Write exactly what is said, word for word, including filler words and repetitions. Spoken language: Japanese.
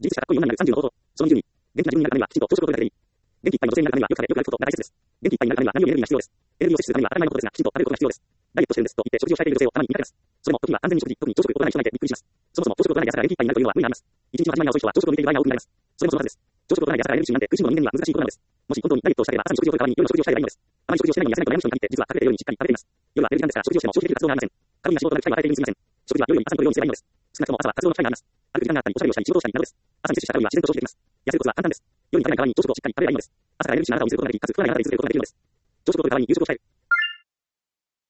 自立したかっこいい女になるさんじゅうの方法。そのにじゅうに、元気な自分になるためには、きちんと朝食をとることが大事。元気いっぱいの女性になるためには、よく食べ、よく歩くことが大切です。元気いっぱいになるためには何よりエネルギーが必要です。エネルギーを摂取するためには当たり前のことですが、きちんと食べることが必要です。ダイエットしてるんですと言って食事を控えている女性をたまに見かけます。それも時には完全に食事、特に朝食を取らない人なんてびっくりします。そもそも朝食を取らないで朝から元気いっぱいになるというのは無理があります。一日の始まりが遅い人は朝食を抜いている場合が多くなります。それもそのはずです。朝食を取らないで朝からエネルギーなんて食いしん坊の人間には難しいことなのです。もし本当にダイエットをしたければ朝に食事を取る代わりに夜の食事をしたいがいいのです。あまり食事をしないのに痩せないと悩む人に限って実は隠れているようにしっかり食べています。夜は寝る時間ですから食事をしても消費できる活動がありません。過分な仕事が機会を与えているにすみません。食事は夜より朝に取るようにすればいいのです。少なくとも朝は活動の機会があります。歩く時間があったり、おしゃべりをしたり、仕事をしたりなどです。朝に摂取したカロリーは自然と消費できます。痩せるコツは簡単です。夜に食べない代わりに朝食をしっかり食べればいいのです。朝からエネルギーしながらを見せることができ、かつ食わないあなたに続けることができるのです。朝食を取る代わりに夕食を控える。